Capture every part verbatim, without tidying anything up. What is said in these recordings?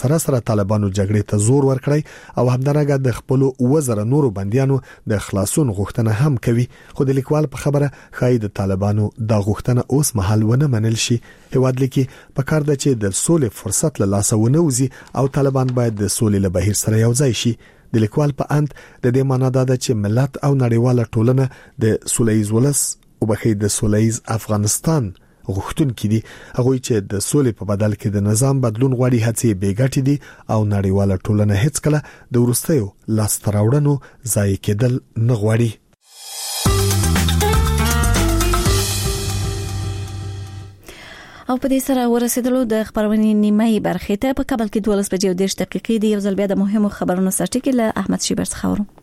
سره سره طالبانو جګړې ته زور ورکړی او همدارنګه د خپل وزر نورو بنديانو د خلاصون غوښتنه هم کوي. خو د لیکوال په خبره خای د طالبانو د غوښتنه اوس مهال ونه منل شي. هواد لیکي په کار ده چې د سولې فرصت له لاسه ونوزي او طالبان باید د سولې له بهیر سره یو ځای شي. د لیکوال په اند د دې معنی ده چې ملت او نړیواله ټولنه د سولهییز ولس او بخې د سولهییز افغانستان غوښتونکي دي، هغه چې د سولې په بدل کې د نظام بدلون غواړي هڅې بیګټې دي او نړیواله ټولنه هیڅ کله د ورستیو لاس تراوړنو ځای کېدل نه غواړي. او په دې سره ورسېدلو د خبرونې نیمه برخه ته په کابل کې دولس بجې او دېرش دقیقې دی. یو ځل بیا د مهمو خبرونو سرټکی له احمد شیبر څخه اورو.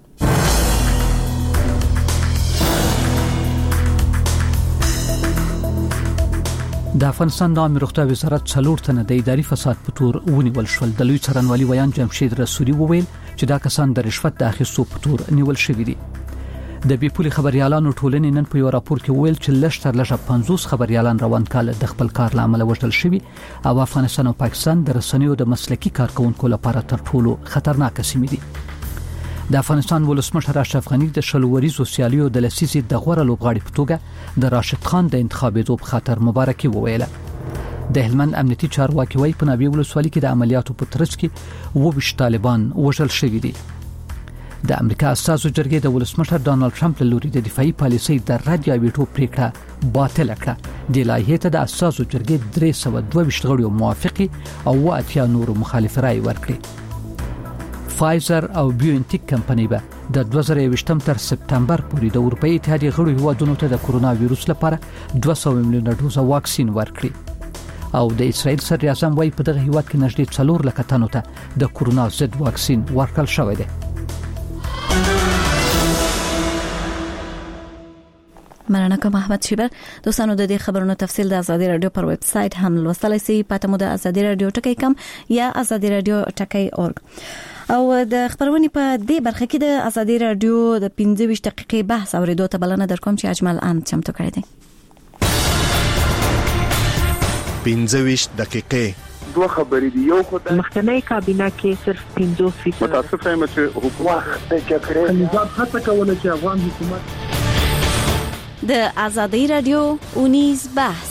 د افغانستان د عامه روغتیا وزارت څلور تنه د اداري فساد په تور ونیول شول. د لوی څارنوالي ویان جمشید رسولي وویل چې دا کسان د رشوت د اخیستو په تور نیول شوي دي. د بیپولي خبريالانو ټولنې نن په یو راپور کې ویل چې لږ تر لږه پنځوس خبريالان روان کال د خپل کار لامل وژل شوي او افغانستان او پاکستان د رسنیو د مسلکي کارکونکو لپاره تر ټولو خطرناک سیمې دي. د افغانستان ولسمشر اشرف غنی د شلوريزو سیالیو د لسیزې د غوړه لوبغاړي په توګه د راشد خان د انتخابېدو په خاطر مبارکي وویله. د هلمند امنیتي چارواکي وايي په ناوی ولسوالۍ کې د عملیاتو په ترڅ کې وبش طالبان وژل شوي دي. د امریکا اساسو جرګې د ولسمشر ډانلډ ټرمپ له لوري د دفاعي پالیسۍ د رد یا ویټو پریکړه باطل کړه. د لایحې ته د اساسو جرګې درې سوه دوه ویشت غړي موافقي او اتیا نور مخالف رائے ورکړي. فایزر او بیوانټیک کمپنۍ به د دوه زره یوویشتم تر سپتمبر پورې د اروپאי اتحادیې غړو هیوادونو ته د کورونا وایروس لپاره دوه سوه میلیونه ډوزه واکسین ورکړي. او د اسرائیل صدر اعظم وايي په دغه هیواد کې نږدې څلور لک تنو ته د کورونا ضد واکسین ورکړل شوی دی. مننه کوم احمد شیبر. دوستانو د دې خبرونو تفصیل د ازادي رادیو پر ویب سټ هم لوستلای شئ. پته مو د ازادي رادیو ټکی کم یا ازادي رادیو ټکی اورګ. او د خبرونې په دې برخه کې د ازادي رادیو د پنځه ویشت دقیقې بحث اوریدو ته بلنه درکوم چې اجمل ان چمتو کړی دی. پنځه ویشت دقیقې دوه خبرې دي. یو خو د مخکنی کابینه کې صرف پنځوس فیصد متاسفه یم چې حکومت د جګړې نظام هڅه کوله چې افغان حکومت د ازادي رادیو اونیز بحث.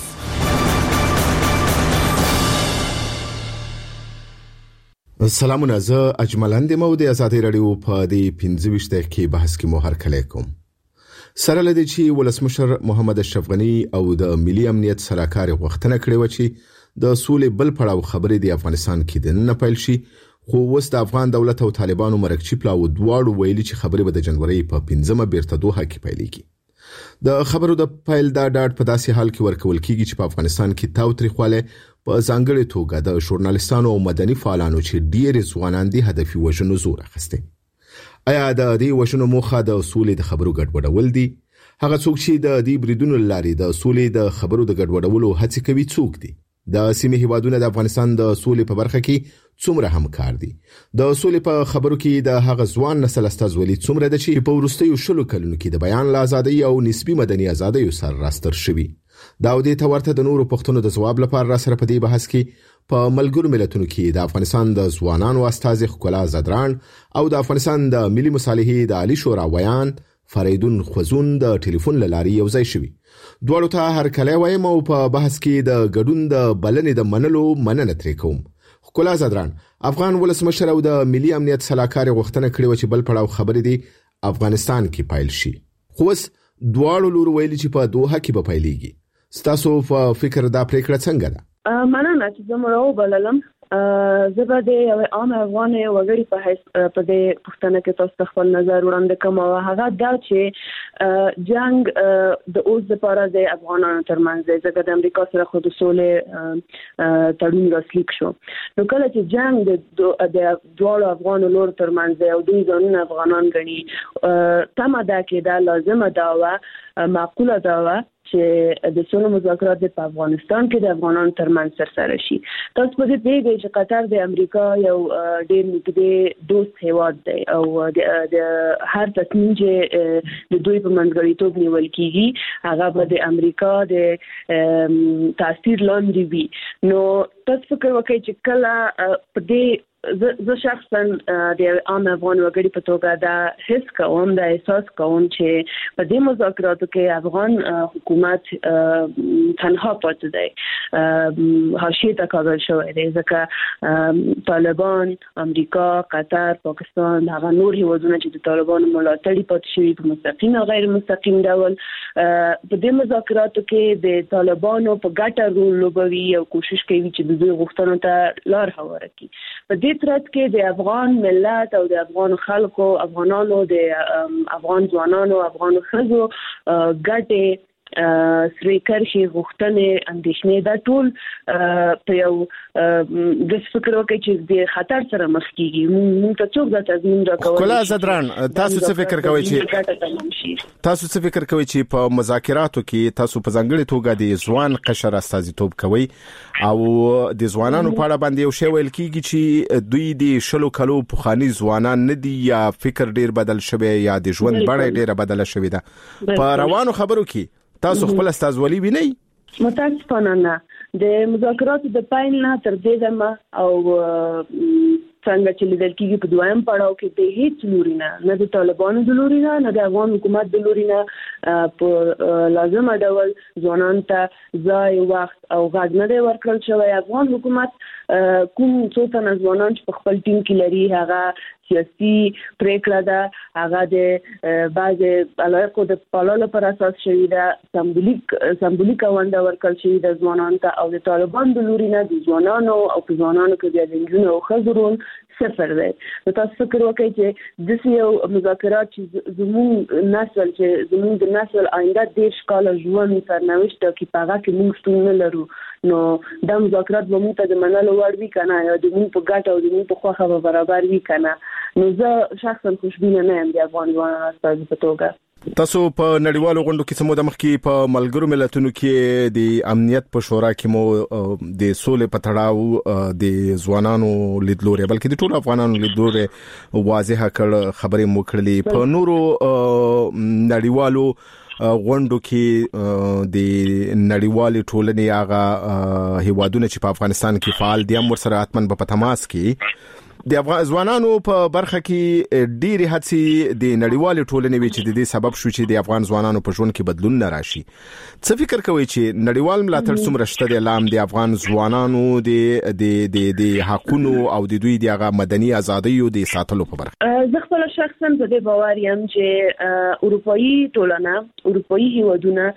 سلامونه، زه اجملان دیم او د ازادي رادیو په دې پنځه ویشت دقیقې بحث کې مو هرکلی کوم. سره لدی چې ولسمشر محمد اشرف غنی او د ملي امنیت سلاکار غوښتنه کړې و چې د سولې بل پړاو خبرې د افغانستان کې د نه پیل شي، خو اوس د افغان دولت او طالبانو مرکچی پلاو دواړو ویلي چې خبرې به د جنوري په پنځمه بیرته دوحه کې پیلېږي. د خبرو د پیل دا ډاډ په داسې حال کې ورکول کیږي چې په افغانستان کې تاوتریخواله په ځانګړي توګه د ژورنالیستانو او مدني فعالانو چې ډېر ځوانان دي هدفي وژنو زور اخیسته. آیا د دې وژنو موخه د سولې د خبرو ګډوډول دي؟ هغه څوک چې د دې بریدونو لاري د سولې د خبرو د ګډوډولو هڅه کوي څوک دي؟ د سیمې هیوادونو د افغانستان د سولې په برخه کې څومره همکار دي؟ د سولې په خبرو کې د هغه ځوان نسل استازولي څومره د چې په ورستیو شلو کلونو کې د بیان آزادۍ او نسبی مدني آزادۍ سره راستر شوي. دا د دې تورته د نورو پښتنو د جواب لپاره را سره په دې بحث کې په ملګرو ملتونو کې د افغانستان د ځوانانو استازي خکلا زدران او د افغانستان د ملي مصالحې د عالی شورا ویان فریدون خوزون د ټلیفون لاري یو ځای شوي. دوړو ته هر کله وایم او په بحث کې د ګډون د بلنې د منلو مننه ترې کوم. خکلا زدران، افغان ولسمشر او د ملي امنیت سلاکار غوښتنه کړې و چې بل پړاو خبرې دي افغانستان کې پیل شي، خو اوس دواړو لور ویلي چې په دوحه کې به پیلېږي. ستاسو په فکر دا پریکړه څنګه ده؟ مننه چې زه مو وبللم. زه به د یو عام افغان وګړي په حیث په دې پوښتنه کې تاسو خپل نظر وړاندې کوم او هغه دا چې جنگ د اوس لپاره د افغانانو ترمنځ دی، ځکه د امریکا سره خو د سولې تړون لاسلیک شو. نو کله چې جنگ د دواړو افغانو لور ترمنځ دی او دوی ځانونه افغانان ګڼي، تمه ده کې دا لازمه ده او معقوله ده چې د سولې مذاکرات په افغانستان کې د افغانانو ترمنځ سرسره شي. تاسو په دې پیګه چې قطر د امریکا یو ډېر نږدې دوست هیواد دی او د هر تصمیم چې د دوی په منځګړیتوب نیول کیږي هغه به د امریکا د تاثیر لاندې وي. نو تاسو فکر وکړئ چې کله په دې زه شخصا د عام افغان وګړي په توګه دا حس کوم دا احساس کوم چې په دې مذاکراتو کې افغان حکومت تنها پاتې دی، حاشیه ته کاږل شوی دی، ځکه طالبان، امریکا، قطر، پاکستان، هغه نور هیوادونه چې د طالبانو ملاتړي پاتې شوي په مستقیم او غیر مستقیم ډول په دې مذاکراتو کې د طالبانو په ګټه رول لوبوي او کوشش کوي چې د دوی غوښتنو ته لار هواره کړي. په دې ترڅ کې د افغان ملت او د افغان خلکو، افغانانو، د افغان ځوانانو، افغان ښځو ګټې سری کرشي غوښتنې اندېښنې دا ټول په یو د فکر وکړي چې د خطر سره مخ کیږي. موږ ته څوک دا تضمین راکوي؟ کله زدران تاسو څه فکر کوئ چې تاسو څه فکر کوئ چې په مذاکراتو کې تاسو په ځانګړي توګه د ځوان قشر استازیتوب کوي او د ځوانانو په اړه باندې یو شی ویل کیږي چې دوی د شلو کلو پخوانی ځوانان نه دي یا فکر ډیر بدل شوی یا د ژوند بڼه ډیره بدله شوې ده؟ په روانو خبرو کې تاسو خپل استازولي وینئ؟ متاسفانه نه. د مذاکراتو د پایل نه تر دې دمه او څنګه چې لیدل کېږي په دویم پړاو کې د هیڅ لوري نه، نه د طالبانو د لوري نه، نه د افغان حکومت د لوري نه په لازمه ډول ځوانان ته ځای، وخت او غږ نه دی ورکړل شوی. افغان حکومت کوم څو تنه ځوانان چې په خپل ټیم کې لري هغه سیاسي پریکړه ده، هغه د بعضې علایقو د پاللو پر اساس شوې ده، سمبولیک سمبولیکه ونډه ورکړل شوې ده ځوانانو ته او د طالبان د لوري نه د ځوانانو او په ځوانانو کې بیا د نجونو او ښځو رول صفر دی. نو تاسو فکر وکړئ چې داسې یو مذاکرات چې زموږ نسل چې زموږ د نسل آینده دېرش کاله ژوند سرنوشت ټاکي په هغه کې موږ شتون نه لرو، نو دا مذاکرات به موږ ته د منلو وړ وي که نه، یا د موږ په ګټه او د موږ په خوښه به برابر وي که نه. نو زه شخصا خوشبینه نه یم د افغان ځوانانو استازي په توګه. تاسو په نړیوالو غونډو کې سمو د مخکې په ملګرو ملتونو کې د امنیت په شورا کې مو د سولې په تړاو د ځوانانو لیدلوري بلکې د ټولو افغانانو لیدلوري واضح کړ خبرې مو کړلې. په نورو نړیوالو غونډو کې د نړیوالې ټولنې هغه هیوادونه چې په افغانستان کې فعال دي هم ورسره حتماً په تماس کې د افغان ځوانانو په برخه کې ډېری هڅې د نړیوالې ټولنې وی چې د دې سبب شو چې د افغان ځوانانو په ژوند کې بدلون نه راشي. څه فکر کوئ چې نړیوال ملاتړ څومره شته د لام د افغان ځوانانو د د د حقونو او د دوی د هغه مدني ازادیو د ساتلو په برخه؟ زه خپل شخصا په دې باور یم چې اروپאי ټولنه، اروپאי هیوادونه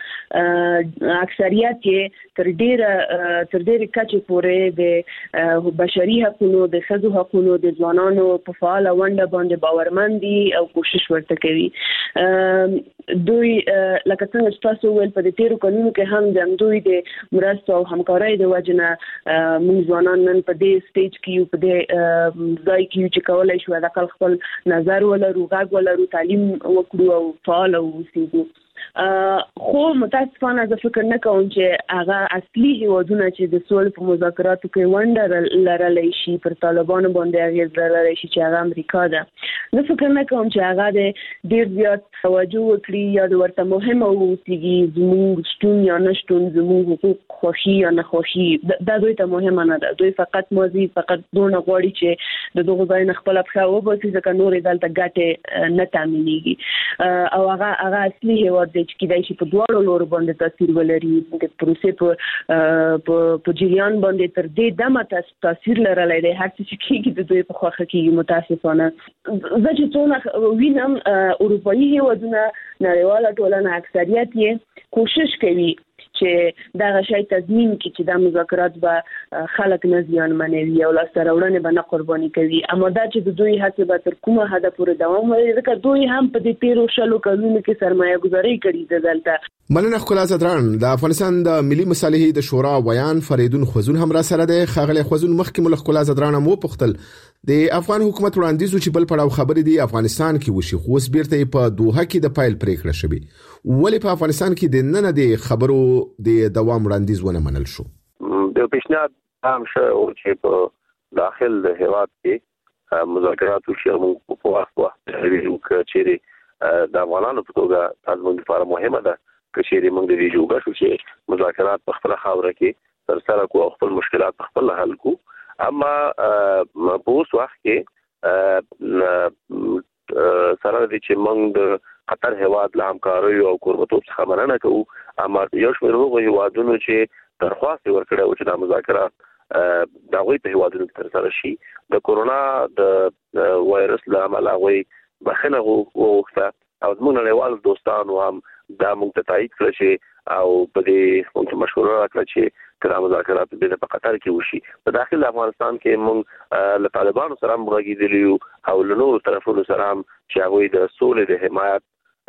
اکثریت کې تر ډیره تر ډیره کچې پورې د بشري حقوقو، د ښځو حقوقو، د ځوانانو په فعاله ونډه باندې باورمن دي او کوشش ورته کوي. دوی لکه څنګه چې تاسو ویل په تیرو کلونو کې هم د دوی د مرستو او همکارۍ د وجنه موږ ځوانان نن په دې سټیج کې یو، په دې ځای کې چې کولای شو د خپل نظر ولرو، غږ ولرو، تعلیم وکړو او فعال اوسو. خو متاسفانه زه فکر نه کوم چې هغه اصلي هیوادونه چې د سولې په مذاکراتو کې ونډه لرلی شي پر طالبانو باندې اغیز لرلی شي چې هغه امریکا ده. زه فکر نه کوم چې هغه د ډیر زیات توجه وکړي یا د ورته مهمه واوسېږي زموږ شتون یا نشتون، زموږ حقوق خوښي یا نخوښي، دا دوی ته مهمه نه ده. دوی فقط مازی فقط دونه غواړي چې د دغه ځای نه خپل پښه وباسي ځکه نورې دلته ګټې نه تامینېږي او هغه هغه اصلي هیواد چې کېدای شي په دواړو لورو باندې تاثیر ولري، د پروسې په په جریان باندې تر دې دمه تاثیر لرلی دی. هر څه چې کېږي د دوی په خوښه کېږي. متاسفانه زه چې څونه وینم اروپایي هیوادونه، نړیواله ټولنه اکثریت یې کوشش کوي چې دا غشای تضمین کی چې دا مذاکرات به خلک نه زیانمنوي او لاسته راوړنې به نه قرباني کوي. اما دا چې د دوی هڅې به تر کومه حده پورې دوام ولري ځکه دوی هم په دې تیرو شلو کلونو کې سرمایه گذاري کړې ده دلته. مننه ښکلا زدران. د افغانستان د ملي مصالحې د شورا ویان فریدون خوزون هم را سره ده. خغلی خوزون مخکې مل ښکلا زدران مو پختل د افغان حکومت وړاندیز چې بل پړاو خبرې دی افغانستان کې وشي خو اوس بیرته په دوحه کې د فایل پریکړه شوه ولې په افغانستان کې د نن د خبرو د دوام وړاندیز ونه منل شو د پیشنهاد هم شو چې په داخل د هیواد کې مذاکرات وشي موږ په وخت وخت ریویو چې د افغانانو په توګه تاسو موږ لپاره مهمه ده چې موږ د ویډیو غوښتو چې مذاکرات په خپل خاوره کې تر سره کو خپل مشکلات خپل حل کو اما په اوس وخت کې سره د چې موږ د قطر هیواد له همکارۍ او قربتوب څخه مننه کوو اما یو شمېر هغو هیوادونو چې درخواست ورکړی و چې د مذاکرات د هغوی په هیوادونو کې ترسره شي د کورونا د وایرس له امله هغوی بخښنه وغوښته او زموږ نړیوال دوستانو هم دا موږ ته تایید کړه چې او په دې موږ مشوره راکړه چې کله مذاکرات به په قطر کې وشي په داخل افغانستان کې موږ له طالبانو سره موږ او له نورو طرفونو سره هم چې هغوی د سولې د حمایت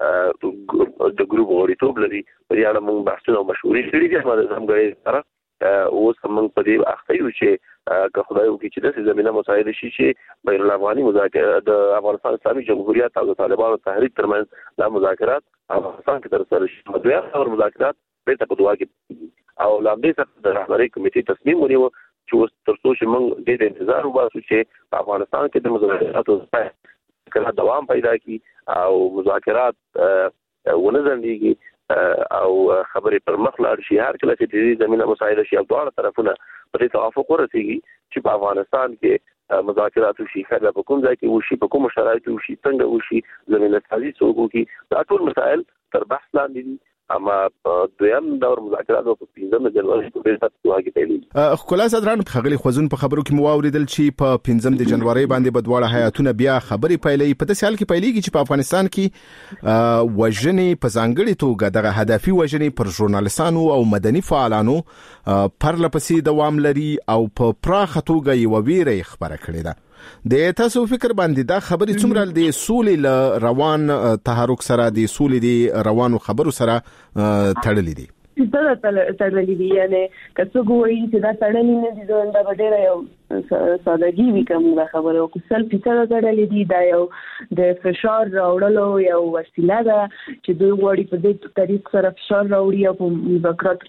د ګروپ غړیتوب لري په دې اړه موږ بحثونه او مشورې کړې دي د همغږۍ سره اوس موږ په دې اخته یو چې که خدای وکړي چې د زمينه مسایل شي چې بین الافغاني مذاکرات د افغانستان اسلامي جمهوریت او د طالبانو تحریک ترمنځ د مذاکرات افغانستان کې ترسره شي دوی خبر مذاکرات به ته په دوه کې او لاندې څخه د رهبرۍ کمیټې تصمیم ونیو چې اوس تر څو چې موږ د انتظار وباسو چې په افغانستان کې د مذاکراتو کله دوام پیدا کی او مذاکرات ونه ځندېږي او خبرې پر مخ لاړ شي هر کله چې د دې زمينه مسایل شي او دواړه طرفونه په دې توافق ورسیږي چې په افغانستان کې مذاکرات وشي خلک په کوم ځای کې وشي په کوم شرایطو وشي څنګه وشي زمينه سازي څوک کی دا ټول مسایل تر بحث لاندې دي اما دویم دور مذاکرات په پنځم جنوري په بیرته دوه کې پیلېږي خلاص صدران خغلی خوځون په خبرو کې مو اوریدل چې په پنځم د جنوري باندې بدواړه حیاتونه بیا خبرې پیلې په داسې حال کې پیلېږي چې په افغانستان کې وژنې په ځانګړي توګه دغه هدفي وژنې پر ژورنالستانو او مدني فعالانو پرله پسې دوام لري او په پراخه توګه یو ویره خبره کړې ده د تاسو فکر باندې دا خبرې څومره د سولې ل روان تحرک سره د سولې د روانو خبرو سره تړلې دي دا تړلې دي یعنی که څوک وایي چې دا تړلې نه دي دا به ډېره یو سادهګي وي کوم دا خبره او کسل فیصد تړلې دي دا یو د فشار راوړلو یو وسیله ده چې دوی غواړي په دې طریق سره فشار راوړي او په مذاکرات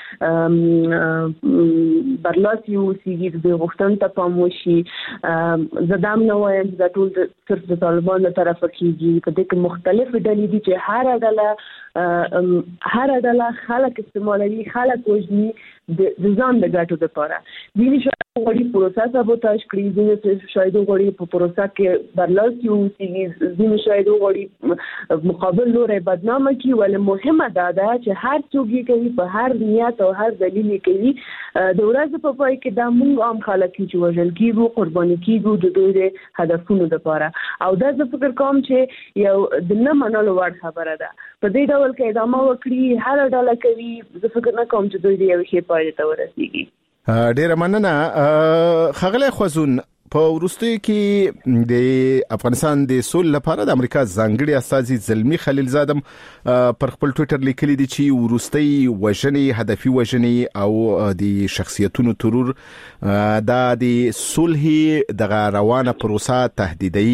کې برلاسي اوسېږي د غوښتنو ته پام وشي زدام نه وایم چې ټول صرف د طالبانو له طرفه کېږي په دې کې مختلف ډلې دي چې هر ډله هر ډله خلک استعمالوي خلک وژني د ځان د ګټو لپاره ځینې شاید غواړي پروسه سابوتاژ کړي ځینې شاید غواړي په پروسه کې برلاسي اوسېږي ځینې شاید غواړي مقابل لوري بدنامه کړي ولې مهمه ده چې هر څوک یې کوي په هر نیت او هر دلیل یې کوي د ورځې په پای کې دا موږ عام خلک چې وژل کېږو قرباني کېږو د دوی د هدفونو لپاره او دا زه فکر کوم چې یو د نه منلو وړ خبره ده په دې ډول کې ادامه وکړي هر ډله کوي زه فکر نه کوم چې دوی یو شی پای ته ورسیږي ډیر مننه خغلی خوځون په وروستیو کې د افغانستان د سولې لپاره د امریکا ځانګړي استازي زلمی خلیلزاده پر خپل ټوئیټر لیکلي دي چې وروستي وژنې هدفي وژنې او د شخصیتونو ترور د صلح د روانه پروسه تهدیدوي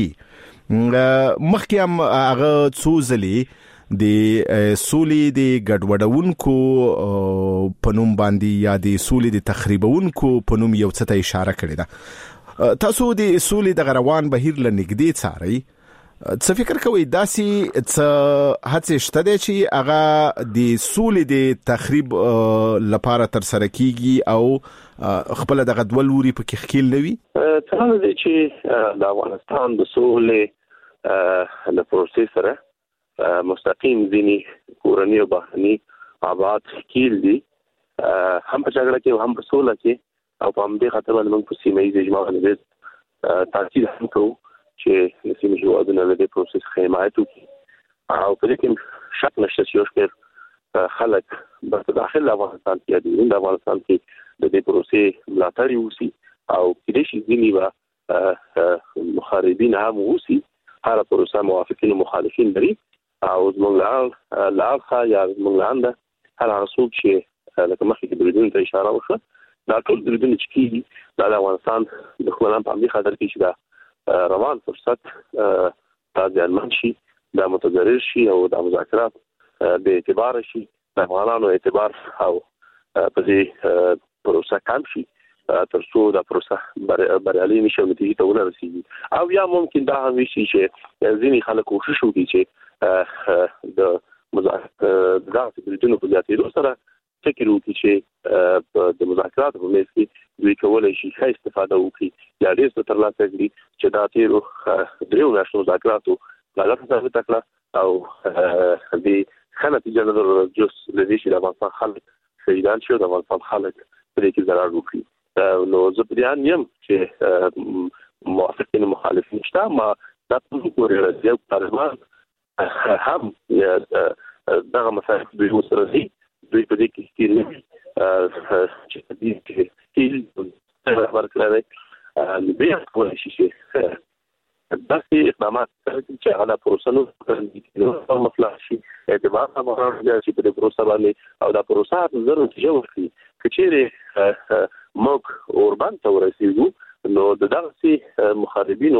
مخکې هم هغه څو ځلې د سولې د ګډوډونکو په نوم باندې یا د سولې د تخریبونکو په نوم یو څه ته اشاره کړې ده تاسو د سولې د روان بهیر لنګدې څاري څه فکر کوئ داسې څه هڅې شته دي چې هغه د سولې د تخریب لپاره تر سره کیږي او خپل د غدول وری په کې خکیل نوي څنګه دي چې د افغانستان د سولې د پروسې سره مستقیم ځینی کورنی او بهرنی آباد خکیل دي هم په جګړه کې هم په سوله کې او په همدې خاطر باندې موږ په سیمه ییز اجماع باندې تاکید هم کوو چې د سیمې هیوادونو له دې پروسس حمایت وکړي او په دې کې شک نشته چې یو شمېر خلک په داخل افغانستان کې دي د افغانستان کې د دې پروسې ملاتړ وکړي او کله چې ځینی به مخالفین هم وکړي هر پروسه موافقین او مخالفین لري او زموږ لاغه یا زموږ لاندې هر هغه څوک چې لکه مخکې د بریدونو ته اشاره وکړه دا ټول د دې چې د افغانستان د خپلان په امنیت خاطر کې چې دا روان فرصت تا ځانمن شي د متضرر شي او د مذاکرات به اعتبار شي د افغانانو اعتبار او په دې پروسه کم شي تر څو دا پروسه بریالي نشي او نتیجه ته ورسیږي او یا ممکن دا هم شي چې ځینې خلک کوشش وکړي چې د مذاکرات د بریدونو په زیاتېدو سره فکر وکړي چې د مذاکراتو په منځ کې دوی کولای شي ښه استفاده وکړي یا ډېر ترلاسه کړي چې دا تیرو دریو میاشتو مذاکراتو غلطه ثابته کړه او د ښه نتیجه نه درلوده جز له دې چې د افغانستان خلک شهیدان شي او د افغانستان خلک په دې کې ضرر وکړي نو زه په دې اند یم چې موافقین مخالفین شته ما دا په پورې راځي او طالبان هم دغه مسایل دوی وسره دي دوی په دې کې ستیر نه چې دې کې ستیر خبر کړی نو بیا کولی شي چې داسې اقدامات چې هغه پروسه نو مطلع شي اعتبار هم راځي چې په دې پروسه باندې او دا پروسه زر نتیجه ورکړي کچېره موږ اوربان ته ورسېږو نو د دغه مخالفینو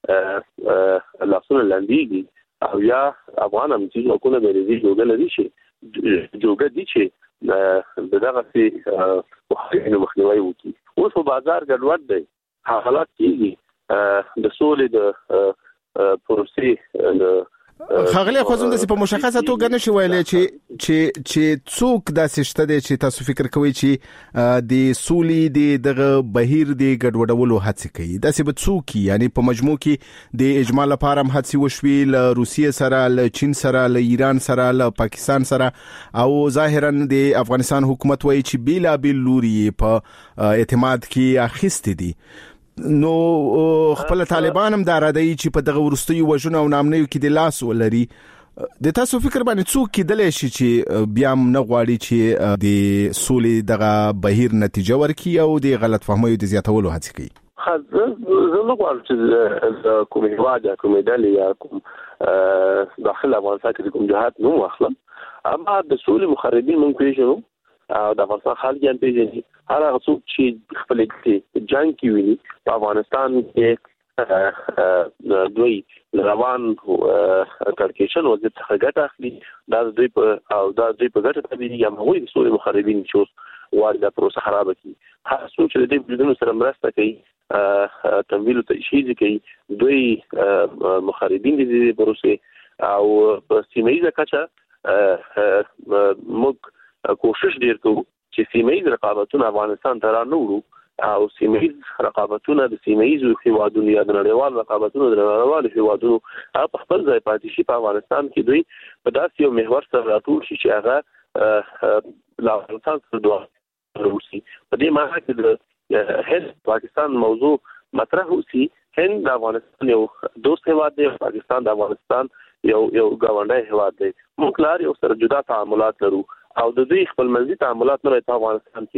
لاسونه لاندېږي او یا افغان هم چې کومه بریدي جوړه لري شي جوړه دي چې دغه مخالفینو مخنیوي وکړي اوس په بازار ګډوډ دی حالات کېږي د سولې د پروسې د خغلی خوځم د په مشخصه توګه نشي ویلای چې چې چې څوک داسې شته دي چې تاسو فکر کوئ چې د سولې د دغه بهیر د ګډوډولو هڅه کوي داسې به څوک یعنی په مجموع کې د اجماع لپاره هم هڅه وشوي له روسیې سره له چین سره له ایران سره له پاکستان سره او ظاهرا د افغانستان حکومت وایي چې بیلا بیل لوري په اعتماد کې اخیستې دي نو خپل طالبان هم دا راځي چې په دغه ورستي وژنو او نامنیو کې د لاس ولري د تاسو فکر باندې څوک کېدلی شي چې بیا هم نه غواړي چې د سولې دغه بهیر نتیجه ورکړي او د غلط فهمیو د زیاتولو هڅه کوي زه نه غواړم چې کوم هیواد یا کوم ډلې یا کوم داخل افغانستان کې کوم جهات نوم واخلم اما د سولې مخربین مونږ پیژنو او د افغانستان خلک یې پیژني هر هغه څوک چې خپل کې جنگ کې ویني په افغانستان کې دوی روان کړکېشن وضعیت څخه ګټه اخلي دا دوی په او دا دوی په ګټه تبدیلي یا هغوی د سولې مخربین چې اوس غواړي دا پروسه خرابه کړي هر څوک چې د دې بریدونو سره مرسته کوي تمویل او تشهید کوي دوی مخربین دي د پروسې او په سیمه ییزه کچه موږ کوشش ډیر کوو چې سیمه‌یز رقابتونه افغانستان ته رانوړو او سیمه‌یز رقابتونه د سیمه‌یزو هیوادونو یا د نړیوال رقابتونو د نړیوال هیوادونو په خپل ځای پاتې شي په افغانستان کې دوی په داسې یو محور سره راټول شي چې هغه لا افغانستان سره دوه روسي په دې معنی کې د هند پاکستان موضوع مطرح وسی هند د افغانستان یو دوست هیواد دی پاکستان د افغانستان یو یو ګاونډی هیواد دی موږ لار یو سره جدا تعاملات لرو او د دوی خپل منځي تعاملات نه په افغانستان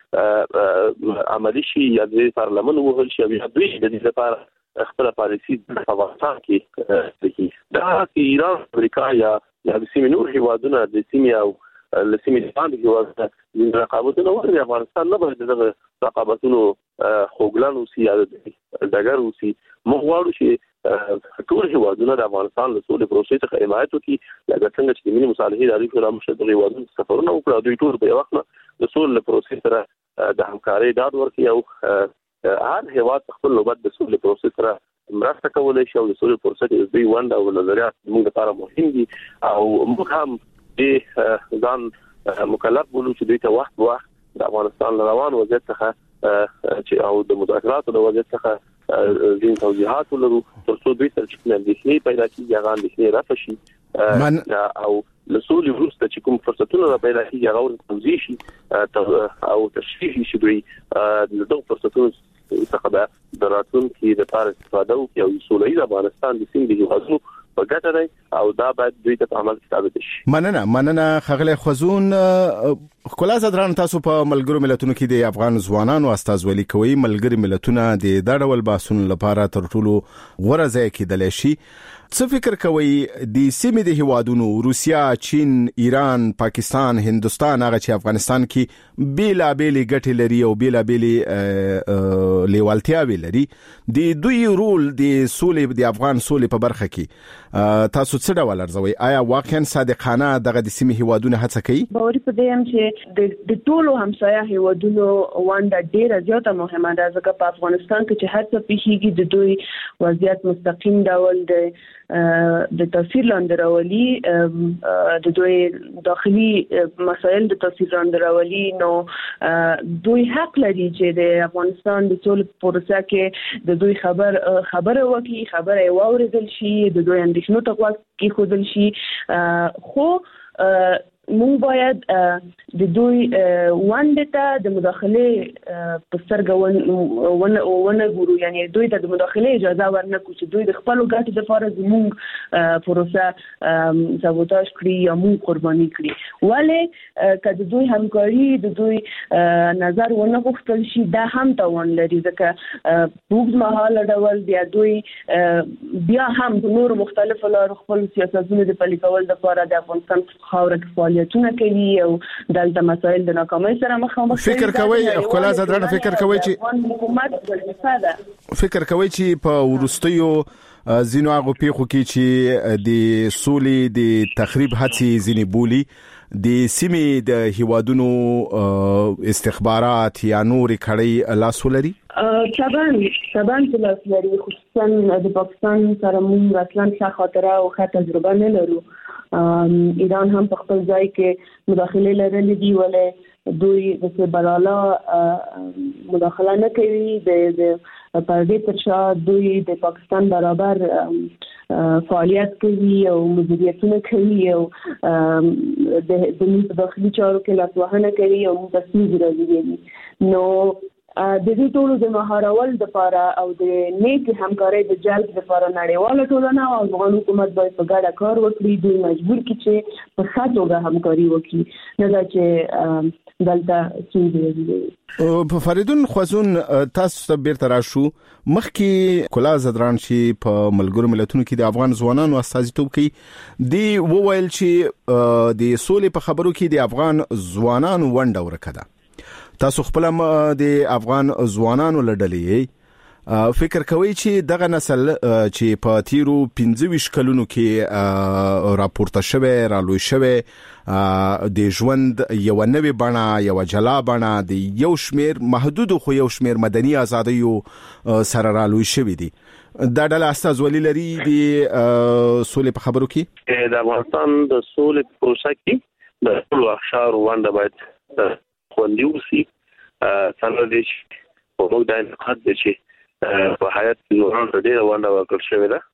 کې عملی شي یا د پارلمان وهل شي یا دوی د دې لپاره خپل پالیسي په افغانستان کې کوي دا چې ایران امریکا یا یا د سیمې نور هیوادونه د سیمې او د سیمې باندې هیوادونه د رقابتونو ور افغانستان نه باید دغه رقابتونو خوګلان او سیاست دغه روسي موږ غواړو چې ټول هیوادونه د افغانستان له سولې پروسې څخه حمایت وکړي لکه څنګه چې د ملي مصالحې ادارې په نامه شته هیوادونو سفرونه وکړي دوی ټول په یو وخت د سولې پروسې سره د همکارۍ ډاډ ورکړي او هر هیواد خپل نوبت د سولې پروسې سره مرسته کولای شي او د سولې پروسې د دوی ونډه او نظریات موږ لپاره مهم دي او موږ هم د ځان مکلف بولو چې دوی ته وخت وخت د افغانستان روان وضعیت څخه چې او د مذاکراتو د وضعیت څخه ځین توضیحات ولرو تر څو دوی سره چې اندېښنې پیدا کیږي هغه اندېښنې رافع شي او له سولې وروسته چې کوم فرصتونه را پیدا کیږي هغه ورته توضیح شي او تشریح شي دوی د دغو فرصتونو څخه د راتلونکي لپاره استفاده وکړي او سولې د افغانستان د سیمې د هیوادونو په ګټه دی او دا باید دوی ته په عمل کې ثابت شي. مننه مننه خغلی خوځون خلاص دران تاسو په ملګرو ملتونو کې د افغان ځوانانو استازولي کوي ملګری ملتونه د دا ډول بحثونو لپاره تر ټولو غوړه ځای کېدل شي څه فکر کوي د سیمې د هیوادونو روسیا، چین، ایران، پاکستان، هندستان هغه چې افغانستان کې بیلا بیلې ګټې لري او بیلا بیلې لیوالتیاوي لري، د دوی رول د سولې د افغان سولې په برخه کې تاسو څه ډول ارزوي؟ آیا واقعا صادقانه دغه د سیمې هیوادونو هڅه کوي؟ باور په دې هم چې د ټولو همسایه هیوادونو ونډه ډیره زیاته مهمه ده، ځکه په افغانستان کې چې هر څه پیښیږي د دوی وضعیت مستقیم ډول د د تاثیر لاندې راولي، د دوی داخلي مسایل د تاثیر لاندې راولي. نو دوی حق لري چې د افغانستان د سولې پروسه کې د دوی خبر خبره وکړي، خبره واوریدل شي، د دوی اندېښنو ته غوږ کېښودل شي. خو مونږ باید د دوی ونډه ته د مداخله په سترګه ونه ونه ګورو، یعنی دوی ته د مداخله اجازه ورنکړو چې دوی د خپل ګټو لپاره زموږ پروسه سابوتاژ کړي یا مونږ قرباني کړي. ولې که د دوی همکاري د دوی نظر ونه غوښتل شي دا هم تاوان لري، ځکه په اوږد مهاله ډول بیا دوی بیا هم په نورو مختلفو لارو خپل سیاستونه د پلي کول لپاره د افغانستان خاوره کې فعالیتونه کوي او دلته مسایل د ناکامۍ سره مخامخ دي. فکر کوي خپل ځدرنه فکر کوي چې حکومت ولې فکر کوي چې په ورستیو زینو هغه پیښو کې چې د سولې د تخریب هڅې زینې بولی د سیمې د هیوادونو استخبارات یا نور کړي لاسولري طبعاً طبعاً لاسولري، خصوصا د پاکستان سره موږ اصلا ښه خاطره او ښه تجربه نه لرو. ایران هم په خپل ځای کې مداخله لرلې دي، ولې دوی د بلالا مداخله نه کوي، د پردې تر شا دوی د پاکستان برابر فعالیت کوي او مدیریتونه کوي او د دې داخلي چارو کې لاسوهنه کوي او تصمیم راځي. نو د دې ټولو د مهارول د لپاره او د نیک همکارۍ د جلب لپاره نړیواله ټولنه او افغان حکومت باید په ګډه کار وکړي. دوی مجبور کړي چې په ښه توګه همکاري وکړي، نه دا چې دلته څنګه په فریدون خوازون تاسو ته بیرته راشو. مخکې کلا زدران چې په ملګرو ملتونو کې د افغان ځوانانو استازیتوب کوي، دی وویل چې د سولې په خبرو کې د افغان ځوانانو ونډه ورکه ده. تاسو خپل د افغان ځوانانو لړلې فکر کوي چې دغه نسل چې په تیرو پنځه ویشت کلونو کې راپورته شوه رالوي شوه د ژوند یو نوې بڼه یو جلا بڼه د یو شمیر محدود خو یو شمیر مدني ازادیو سره رالوي شوی دي، دا ډله استاذ ولی لري د سولې په خبرو کې؟ د افغانستان د سولې پروسه کې د ټول احشار ونده باید خوندي وسی. څنګه دي چې په موږ د انتقاد دي چې په حیات کې نوران ډېر ونده ورکړل شوې ده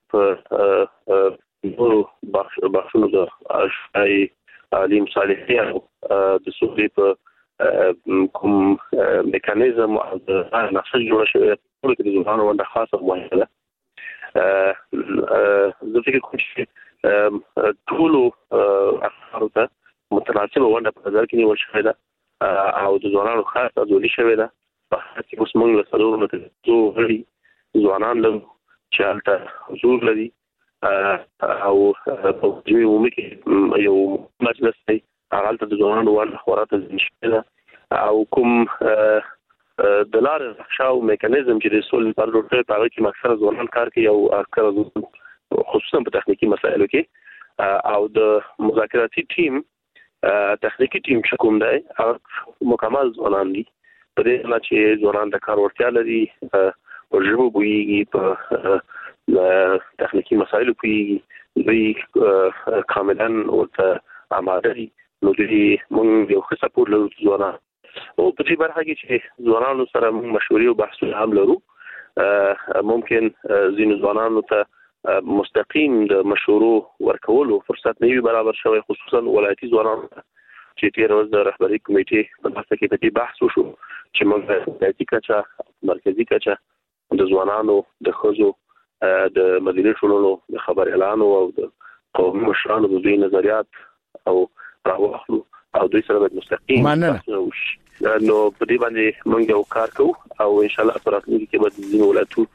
په نورو بخښونو د اشعای علیم صالحي او د سولې په کوم میکانیزم او د نقشه جوړه شوې ټول کې د ځوانانو ونده خاصه مهمه ده. زه فکر کوم چې ټول افکارو ته متناسبه ونده په نظر کې نیول شوې ده او د ځوانانو خاصه ځولي شوې ده. په هڅه کې اوس موږ له څلورو مترو غړي ځوانان لرو چې هلته حضور لري او په دې عمومي کې یو مجلس دی هغه د ځوانانو ونده خورا تنظیم شوې ده او کوم د لارې شاو میکانیزم چې د سولې پر ډوټه په هغه کې مکسر ځوانان کار کوي او اکثر خصوصا په تخنیکی مسایلو کې او د مذاکراتي ټیم تخنیکی ټیم چې کوم دی هغه مکمل ځوانان دي، په دې نه چې ځوانان د کار ورتیا لري، او ژبه پوهیږي، په تخنیکی مسایلو پوهیږي، دوی کاملا ورته آماده دي. نو دوی موږ یو ښه سپورټ لرو ځوانان او په دې برخه کې چې ځوانانو سره موږ مشورې او بحثونه هم لرو. ممکن ځینو ځوانانو ته مستقیم د مشورو ورکولو فرصت نه وي برابر شوی، خصوصا ولایتي ځوانانو چې تیر ورځ د رهبري کمیټې په تاسو کې د دې بحث وشو چې موږ ولایتي کچه مرکزی کچه د ځوانانو د خزو د مدیریت ټولنو د خبر اعلان او د قومي مشرانو د دوی نظریات او راوخلو او دوی سره مستقیم نو په دې باندې موږ یو کار کوو او ان شاء الله په راتلونکي کې به د ولایتو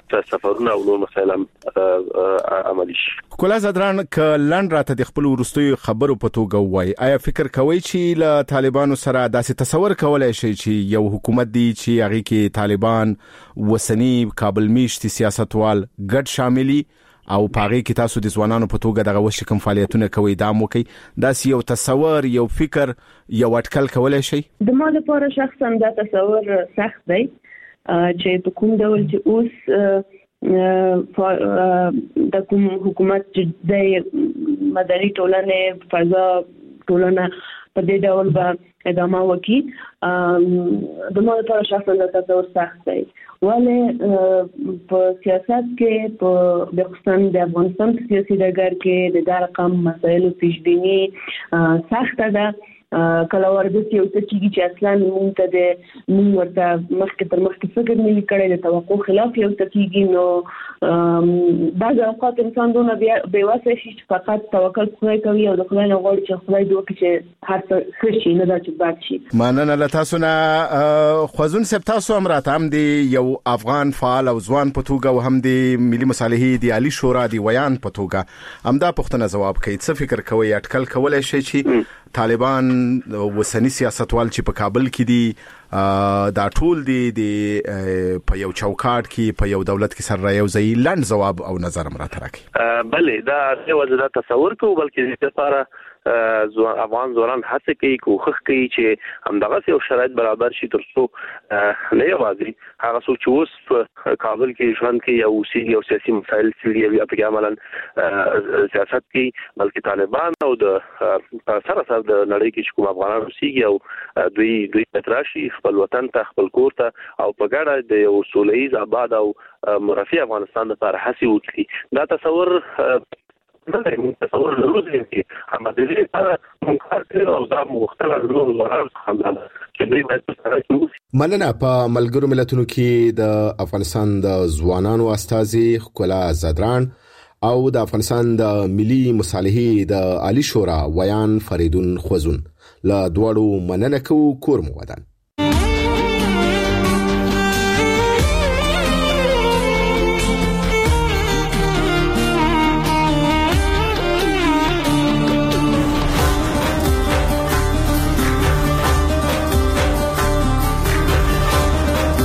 سفرونه او نور مسایل عملي شي. کولا زدران ک لند راته د خپل ورستوي خبرو په توګه وای آیا فکر کوي چې له طالبانو سره داسې تصور کولای شي چې یو حکومت دی چې هغه کې طالبان وسنی کابل میشتي سیاستوال ګډ شاملي او پاره کې تاسو د ځوانانو په توګه دغه وشي کوم فعالیتونه کوي دا مو کوي داسې یو تصور یو فکر یو اټکل کولای شي؟ د ما لپاره شخصا دا تصور سخت دی چې په کوم ډول چې اوس د کوم حکومت چې د مدني ټولنې فضا ټولنه په دې ډول به ادامه وکړي د ما لپاره شخصا دا تصور سخت دی. ولې په سیاست کې په د پاکستان د افغانستان سیاسي ډګر کې د دا رقم مسایلو پیشبینی سخت ده. کله ورته یو څه چې اصلا مونږ ته د مونږ ورته مخکې تر مخکې فکر نه کړی د توقع خلاف یو څه کیږي نو بعض اوقات انسان دونه بې وسه شي چې فقط توکل خدای کوي او د خدای نه غواړي چې خدای دوی چې هر څه ښه شي نه دا چې بد شي. مننه له تاسو نه خوازون سپ تاسو هم راته هم دی یو افغان فعال او ځوان په توګه او هم د ملي مصالحې د عالی شورا دی ویان په توګه هم دا پوښتنه جواب کوي څه فکر کوي اټکل کولای شي چې طالبان وسنی سیاستوال چې په کابل کې دي دا ټول دي د په یو چوکاټ کې په یو دولت کې سره یو ځای لاند جواب او نظر مراته راکړي. بله دا د وجه تصور کوو بلکې د لپاره افغان ځوانان هڅه کوي کوښښ کوي چې همدغه یو شرایط برابر شي ترڅو نه یوازې هغه څوک چې اوس په کابل کې ژوند کوي او سیاسي او سیاسي مسایل څېړي یا په عملاً سیاست کوي بلکې طالبان او د سره سره د نړۍ کې چې کوم افغانان اوسېږي او دوی دوی تراشي خپل وطن ته خپل کور ته او په ګډه د یو سولهییز آباد او مرفه افغانستان لپاره هڅې وکړي. دا تصور نه دی موږ تصور لرو چې هم د دې لپاره موږ کار کوو او دا مختلف ډول وران خلل چې دوی باید سره شي. مننه. په ملګرو ملتونو کې د افغانستان د ځوانانو استازي کولا زدران او د افغانستان د ملي مصالحې د عالی شورا ویان فریدون خوازون لا دواړو مننه کوو کور مو ودان.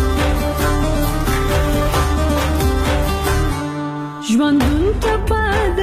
ژوندون ته په